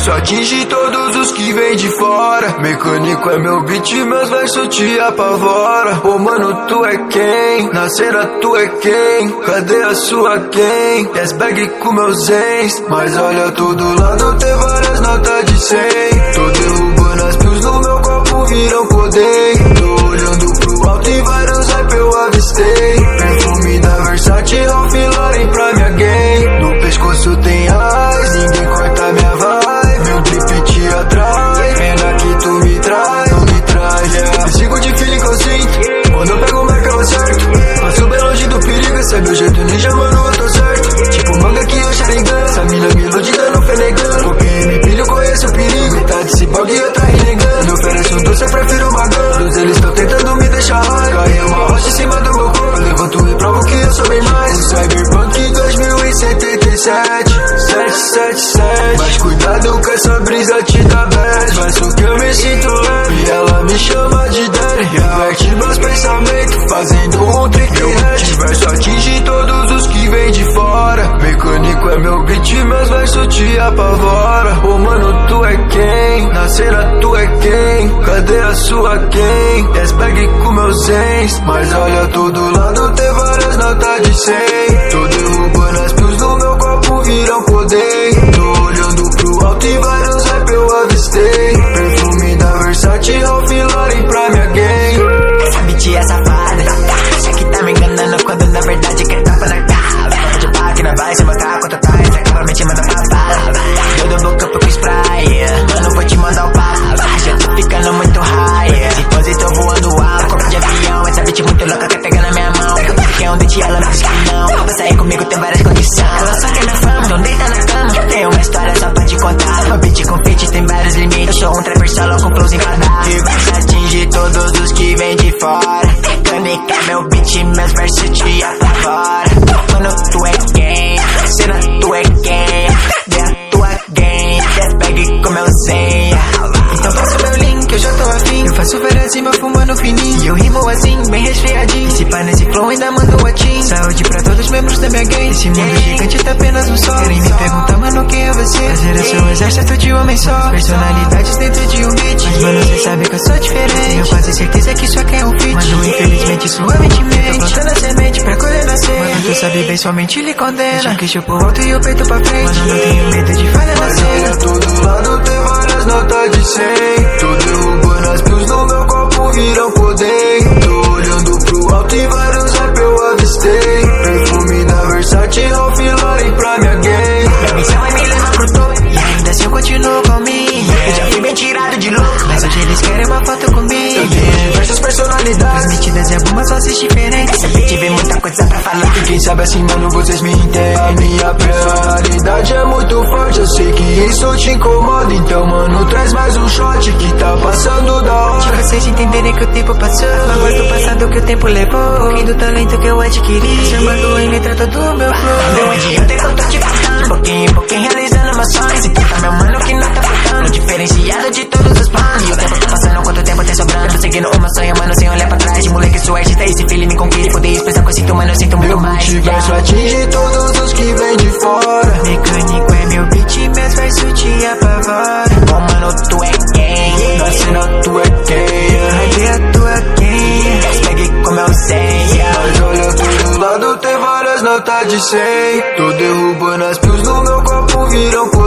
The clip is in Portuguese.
verso atinge todos os que vêm de fora. Mecânico é meu beat, meus versos te apavora. Ô mano, tu é quem? Na cena tu é quem? Cadê a sua quem? Yes bag com meus ex. Mas olha, todo lado tem várias notas de 100. Tô derrubando as pills no meu copo, viram poder. Tô olhando pro alto e vários hype eu avistei. Perfume da Versace, Ralph Lauren pra minha gang. No pescoço tem eyes, ninguém corta minha vibe. Meu drip te atrai, pena que tu me traz, não me traz, yeah. Sigo de feeling que eu sinto, quando eu pego o Mac eu acerto. Passo bem longe do perigo, esse é meu jeito ninja, mano, eu tô certo. Tipo manga que eu Sharingan, essa mina me ilude dando fenegando. Copiei, me pilho, conheço o perigo. Metade desse bug eu tá renegando. Me oferece um doce, eu prefiro uma gun. Todos eles tão tentando me deixar high. Caiu uma rocha em cima do meu corpo, eu levanto e provo que eu sou bem mais. O Cyberpunk 2077 777. Mas cuidado com essa brisa te dá bad. Faço que eu me sinto leve e ela me chama de daddy. Inverte meus pensamentos fazendo um trick. Meu verso atinge todos os que vêm de fora. Mecânico é meu beat, meus versos te apavora. Ô mano, tu é quem? Na cena tu é quem? Cadê a sua quem? Yes bag com meus ex. Mas olha, todo lado tem várias notas de 100. Tô derrubando as pills no meu copo, viram poder. Tô olhando pro alto e vários hype eu avistei. Perfume da Versace, Ralph Lauren pra minha gang. Essa bitch é safada, acha que tá me enganando quando na verdade quer tapa na cara. De pá que não vai se mostrar quanto tá, essa acaba me te manda pra bala. Eu dou boca pro spray, mano, vou te mandar o papo. Já tô ficando muito high, se tô voando alto, corpo de avião. Essa bitch muito louca quer pegar na minha mão. Quer um dente, ela não diz que não. Pra sair comigo tem várias condições. Ela só quer minha fama, não deita na cama. Tem uma história só pra te contar. Uma bitch com fit tem vários limites. Eu sou um trapper solo com flows enfadados. E vai atingir todos os que vêm de fora. Mecânica é meu beat, meus versos te apavora. Mano, tu é quem? Cena, tu é quem? Cadê a tua gang? Yes bag com meu senha. Então passa meu link, eu já tô afim. Eu faço várias rimas fumando fininho. E eu rimo assim, bem resfriadinho. Esse pá nesse flow ainda manda um atim. Saúde pra todos os membros da minha gang. Esse mundo gigante tá apenas um só. Querem me perguntar, mano, quem é você? Fazer eu sou um exército de homem só. Personalidades dentro de um beat. Mas mano, cê sabe que eu sou diferente. Tenho quase certeza que isso aqui é um feat. Mano, infelizmente sua mente mente. Tô plantando a semente pra colher nascer. Mano, tu sabe bem, somente lhe condena. Já que chupo o alto e o peito pra frente. Mano, não tenho medo de falha na cena. Todo lado tem várias notas de 100. Tô derrubando as pills no meu copo, viram poder. Tô olhando pro alto e vários hype eu avistei. Perfume da Versace, Ralph Lauren pra minha gang. Minha missão é me levar pro topo. E ainda assim eu continuo comigo. Eu já fui bem tirado de louco, mas hoje eles querem uma foto comigo. Eu tenho diversas personalidades, Transmitidas e algumas vozes diferentes. Sempre tive muita coisa pra falar. e quem sabe assim, mano, vocês me entendem. A minha personalidade é muito forte. Eu sei que isso te incomoda, então, mano, traz mais um shot que tá passando da hora. De vocês entenderem que o tempo passou, mas do passado que o tempo levou. Um pouquinho do talento que eu adquiri, chamando em letra todo o meu flow. Não adianta que eu tô te faltando, pouquinho em pouquinho realizando meus sonhos. E tenta meu mano que não tá faltando, diferenciado de todos os planos. E o tempo tá passando, quanto tempo tem sobrando. Seguindo uma sonha, mano, sem olhar pra trás. De moleque suerte, tá esse feeling me conquista. Poder expressar o que eu sinto, mano, eu sinto muito mais. Meu verso atinge todos os que vêm de fora. Mecânico é meu beat, meus versos te apavora. Bom, mano, tu é quem? Na cena tu é quem? Cadê a tua quem? Pegue com meu senha. Mas olha, todo lado tem várias notas de 100. Tô derrubando as pills no meu copo, viram